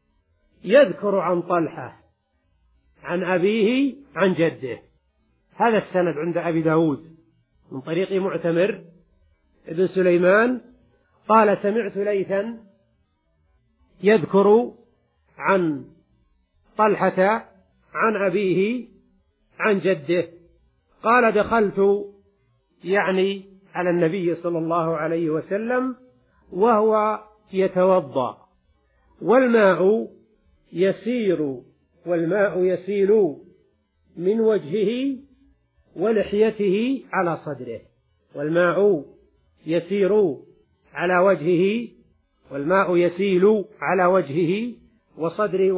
يذكر عن طلحة عن أبيه عن جده. هذا السند عند أبي داود من طريق معتمر ابن سليمان قال سمعت ليثا يذكر عن طلحة عن أبيه عن جده قال دخلت يعني على النبي صلى الله عليه وسلم وهو يتوضأ والماء يسير والماء يسيل من وجهه ولحيته على صدره. والماء يسير على وجهه والماء يسيل على وجهه وصدره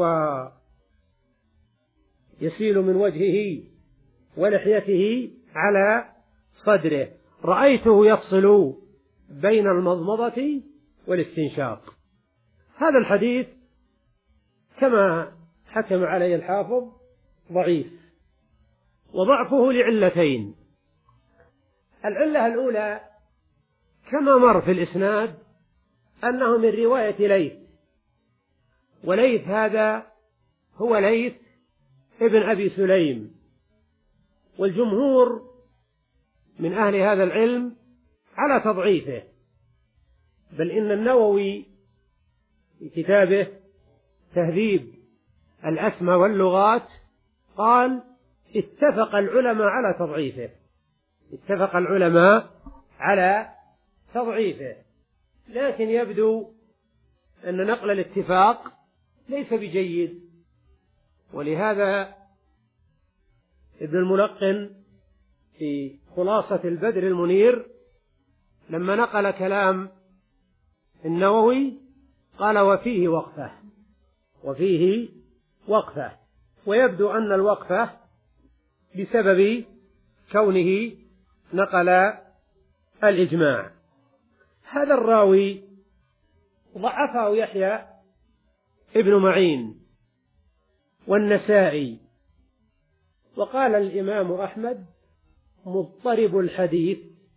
ويسيل من وجهه ولحيته على صدره. رأيته يفصل بين المضمضة والاستنشاق. هذا الحديث كما حكم عليه الحافظ ضعيف، وضعفه لعلتين. العلة الأولى كما مر في الإسناد أنه من رواية ليث، وليث هذا هو ليث ابن أبي سليم، والجمهور من أهل هذا العلم على تضعيفه، بل إن النووي في كتابه تهذيب الأسماء واللغات قال اتفق العلماء على تضعيفه، اتفق العلماء على تضعيفه. لكن يبدو أن نقل الاتفاق ليس بجيد، ولهذا ابن الملقن في خلاصة البدر المنير لما نقل كلام النووي قال وفيه وقفة، وفيه وقفة، ويبدو أن الوقفة بسبب كونه نقل الإجماع. هذا الراوي ضعفه يحيى ابن معين والنسائي، وقال الإمام أحمد مضطرب الحديث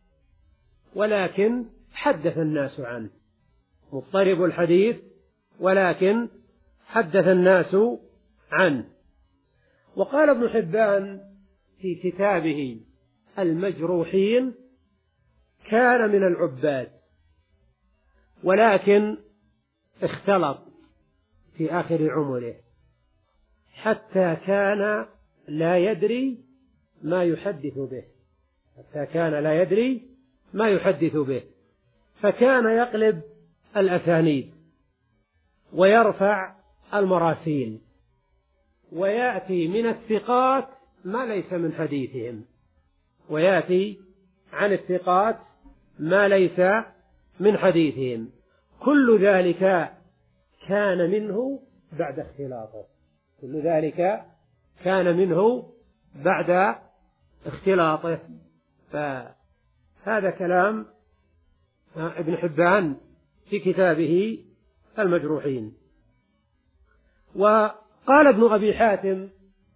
ولكن حدث الناس عنه، مضطرب الحديث ولكن حدث الناس عنه. وقال ابن حبان في كتابه المجروحين كان من العباد ولكن اختلط في آخر عمره حتى كان لا يدري ما يحدث به، حتى كان لا يدري ما يحدث به، فكان يقلب الأسانيد ويرفع المراسيل ويأتي من الثقات ما ليس من حديثهم، ويأتي عن الثقات ما ليس من حديثهم. كل ذلك كان منه بعد اختلاطه، كل ذلك كان منه بعد اختلاطه. فهذا كلام ابن حبان في كتابه المجروحين. وقال ابن أبي حاتم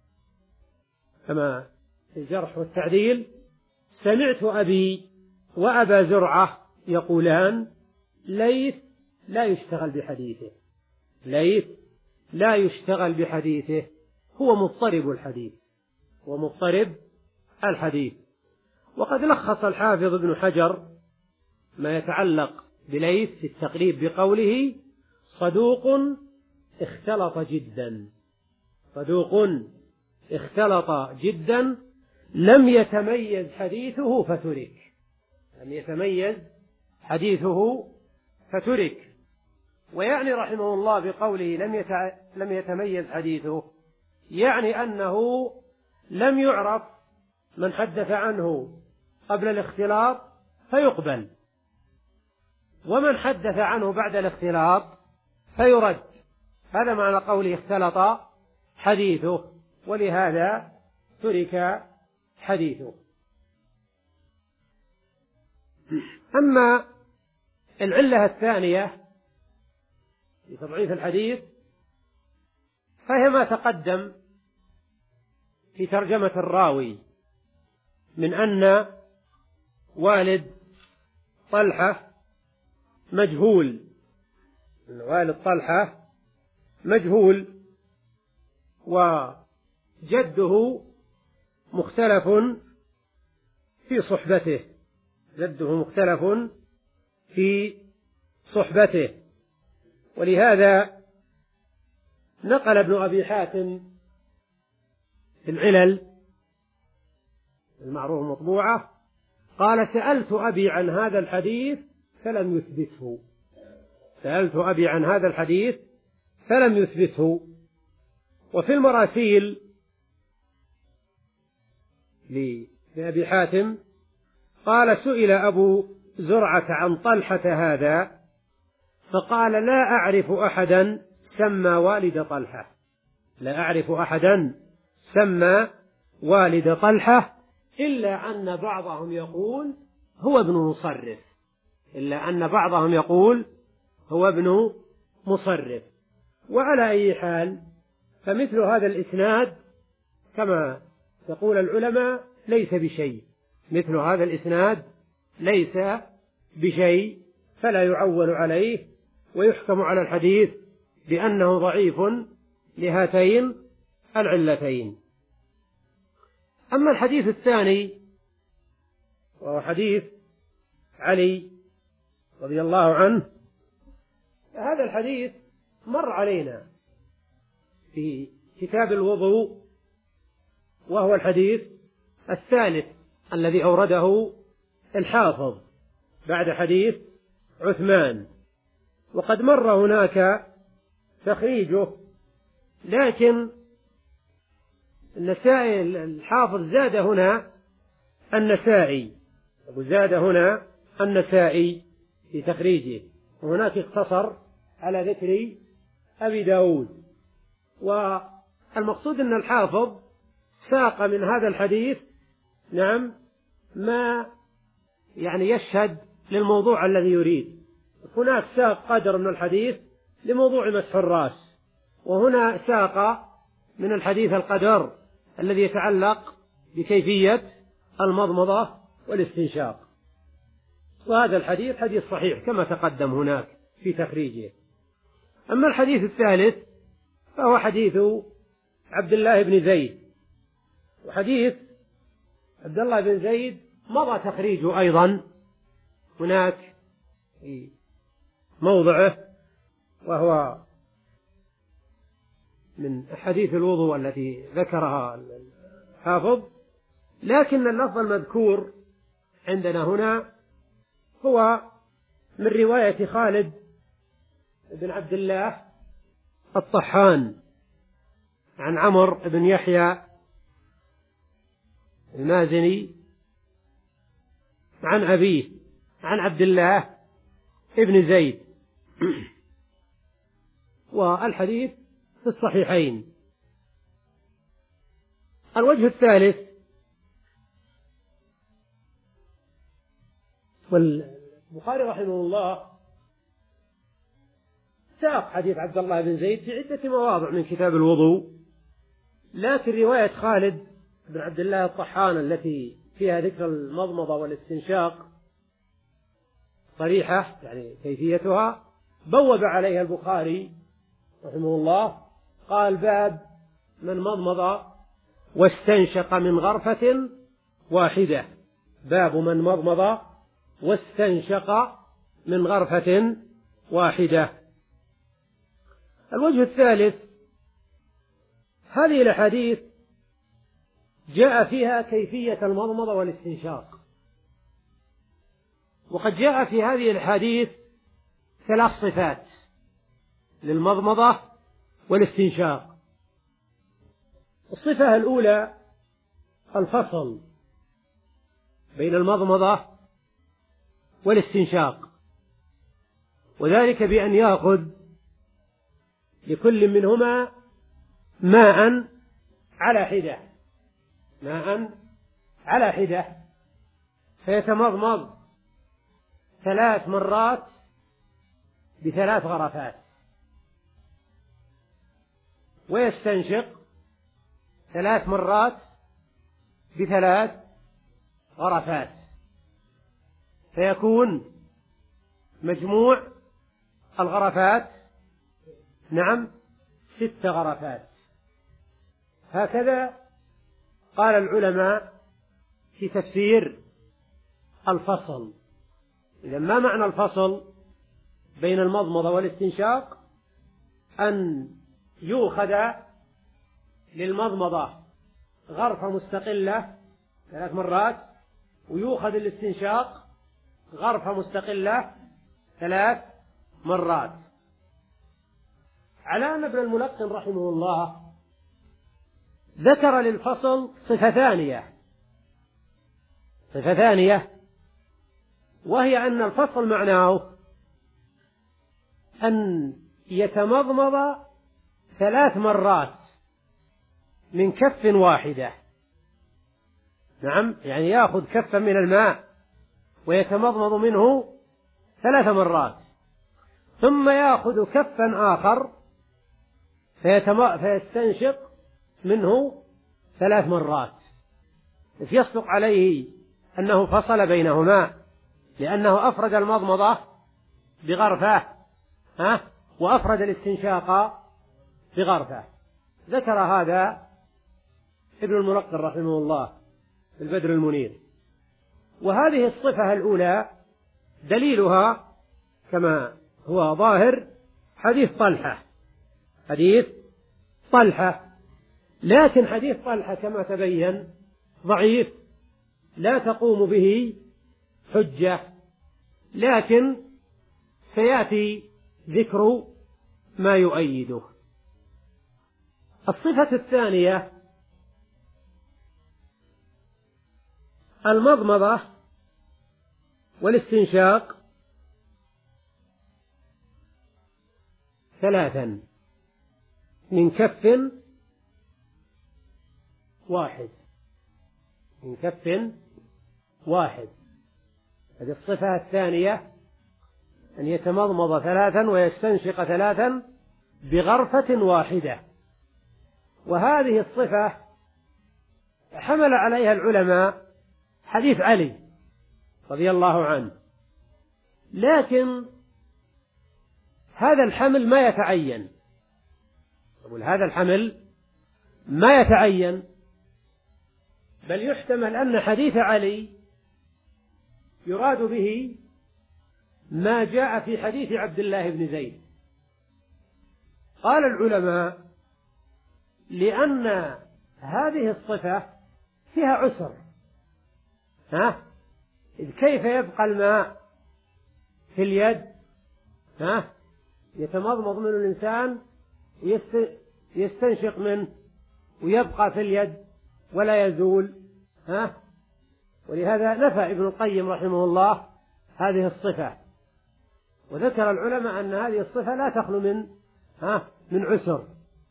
كما في الجرح والتعديل: سمعت أبي وأبا زرعة يقولان ليث لا يشتغل بحديثه، ليث لا يشتغل بحديثه، هو مضطرب الحديث، هو مضطرب الحديث. وقد لخص الحافظ ابن حجر ما يتعلق بليث في التقريب بقوله: صدوق اختلط جدا، صدوق اختلط جدا لم يتميز حديثه فترك، لم يتميز حديثه فترك. ويعني رحمه الله بقوله لم لم يتميز حديثه، يعني أنه لم يعرف من حدث عنه قبل الاختلاط فيقبل، ومن حدث عنه بعد الاختلاط فيرد. هذا معنى قوله اختلط حديثه، ولهذا ترك حديثه. أما العلة الثانية في تضعيف الحديث فهي ما تقدم في ترجمة الراوي من أن والد طلحة مجهول، والد طلحة مجهول، وجده مختلف في صحبته، جده مختلف في صحبته. ولهذا نقل ابن أبي حاتم في العلل المعروف المطبوعة قال: سألت أبي عن هذا الحديث فلم يثبته، سألت أبي عن هذا الحديث فلم يثبته. وفي المراسيل لأبي حاتم قال: سئل أبو زرعة عن طلحة هذا فقال: لا أعرف أحدا سمى والد طلحة، لا أعرف أحدا سمى والد طلحة إلا أن بعضهم يقول هو ابن مصرف، إلا أن بعضهم يقول هو ابن مصرف. وعلى أي حال فمثل هذا الإسناد كما يقول العلماء ليس بشيء، مثل هذا الإسناد ليس بشيء، فلا يعول عليه ويحكم على الحديث بأنه ضعيف لهاتين العلتين. أما الحديث الثاني وهو حديث علي رضي الله عنه، هذا الحديث مر علينا في كتاب الوضوء، وهو الحديث الثالث الذي أورده الحافظ بعد حديث عثمان، وقد مر هناك تخريجه، لكن النسائي الحافظ زاد هنا النسائي، وزاد هنا النسائي في تخريجه، وهناك اقتصر على ذكر أبي داود. والمقصود أن الحافظ ساق من هذا الحديث نعم ما يعني يشهد للموضوع الذي يريد. هناك ساق قدر من الحديث لموضوع مسح الرأس، وهنا ساق من الحديث القدر الذي يتعلق بكيفية المضمضة والاستنشاق. وهذا الحديث حديث صحيح كما تقدم هناك في تخريجه. أما الحديث الثالث فهو حديث عبد الله بن زيد، وحديث عبد الله بن زيد مضى تخريجه أيضا هناك في موضعه، وهو من حديث الوضوء التي ذكرها الحافظ، لكن اللفظ المذكور عندنا هنا هو من رواية خالد بن عبد الله الطحان عن عمرو بن يحيى المازني عن أبيه عن عبد الله ابن زيد. والحديث في الصحيحين. الوجه الثالث والبخاري رحمه الله ساق حديث عبد الله بن زيد في عدة مواضع من كتاب الوضوء، لكن رواية خالد بن عبد الله الطحان التي فيها ذكر المضمضة والاستنشاق صريحة يعني كيفيتها، بوب عليها البخاري رحمه الله قال: باب من مضمض واستنشق من غرفة واحدة. باب من مضمض واستنشق من غرفة واحدة. الوجه الثالث: هذه الأحاديث جاء فيها كيفية المضمضة والاستنشاق، وقد جاء في هذه الأحاديث ثلاث صفات للمضمضة والاستنشاق. الصفة الأولى الفصل بين المضمضة والاستنشاق، وذلك بأن يأخذ لكل منهما ماء على حدة ماء على حدة فيتمضمض ثلاث مرات بثلاث غرفات، ويستنشق ثلاث مرات بثلاث غرفات، فيكون مجموع الغرفات نعم ست غرفات. هكذا قال العلماء في تفسير الفصل. إذا ما معنى الفصل بين المضمضة والاستنشاق؟ أن يؤخذ للمضمضة غرفة مستقلة ثلاث مرات، ويؤخذ الاستنشاق غرفة مستقلة ثلاث مرات. على أن ابن الملقن رحمه الله ذكر للفصل صفة ثانية صفة ثانية وهي أن الفصل معناه أن يتمضمض ثلاث مرات من كف واحدة. نعم، يعني يأخذ كفا من الماء ويتمضمض منه ثلاث مرات، ثم يأخذ كفا آخر فيستنشق منه ثلاث مرات. يصدق عليه أنه فصل بينهما، لأنه أفرد المضمضة بغرفة ها وأفرد الاستنشاق بغرفة. ذكر هذا ابن الملقن رحمه الله في البدر المنير. وهذه الصفة الأولى دليلها كما هو ظاهر حديث طلحة حديث طلحة لكن حديث طلحة كما تبين ضعيف لا تقوم به حجة، لكن سيأتي ذكر ما يؤيده. الصفة الثانية المضمضة والاستنشاق ثلاثا من كف واحد، من كف واحد. هذه الصفة الثانية، أن يتمضمض ثلاثا ويستنشق ثلاثا بغرفة واحدة. وهذه الصفة حمل عليها العلماء حديث علي رضي الله عنه، لكن هذا الحمل ما يتعين. أقول هذا الحمل ما يتعين، بل يحتمل أن حديث علي يراد به ما جاء في حديث عبد الله بن زيد. قال العلماء لأن هذه الصفة فيها عسر، ها؟ إذ كيف يبقى الماء في اليد، ها؟ يتمضمض منه الإنسان ويستنشق منه ويبقى في اليد ولا يزول، ها؟ ولهذا نفى ابن القيم رحمه الله هذه الصفة، وذكر العلماء أن هذه الصفة لا تخلو من ها من عسر.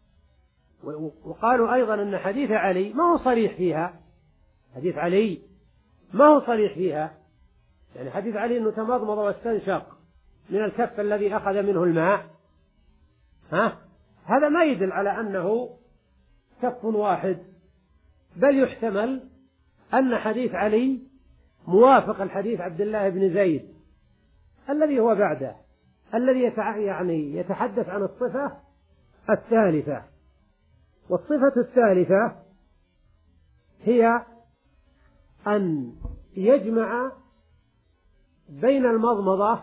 وقالوا أيضا أن حديث علي ما هو صريح فيها، حديث علي ما هو صريح فيها، يعني حديث علي أنه تمضمض واستنشق من الكف الذي أخذ منه الماء، ها؟ هذا ما يدل على أنه كف واحد، بل يحتمل أن حديث علي موافق الحديث عبد الله بن زيد الذي هو بعده، الذي يتع... يعني يتحدث عن الصفة الثالثة. والصفة الثالثة هي أن يجمع بين المضمضة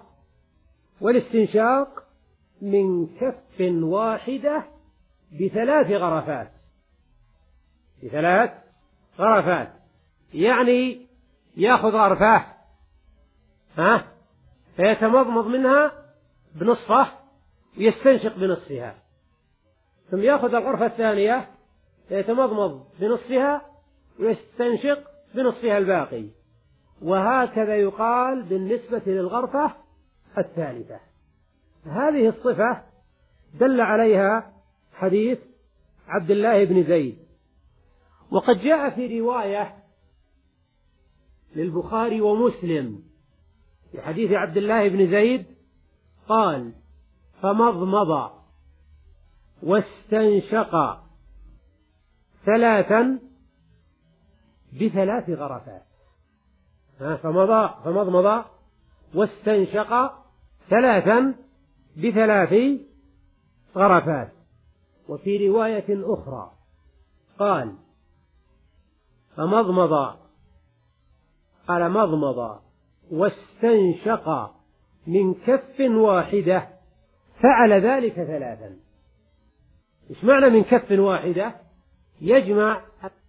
والاستنشاق من كف واحدة بثلاث غرفات، بثلاث غرفات، يعني يأخذ غرفة، ها؟ فيتمضمض منها بنصفه ويستنشق بنصفها، ثم يأخذ الغرفة الثانية فيتمضمض بنصفها ويستنشق بنصفها الباقي، وهكذا يقال بالنسبة للغرفة الثالثة. هذه الصفة دل عليها حديث عبد الله بن زيد. وقد جاء في رواية للبخاري ومسلم في حديث عبد الله بن زيد قال: فمضمض واستنشق ثلاثا بثلاث غرفات، فمضمض واستنشق ثلاثا بثلاث غرفات. وفي رواية أخرى قال: فمضمض قال مضمض واستنشق من كف واحدة فعل ذلك ثلاثا. إيش معنى من كف واحدة؟ يجمع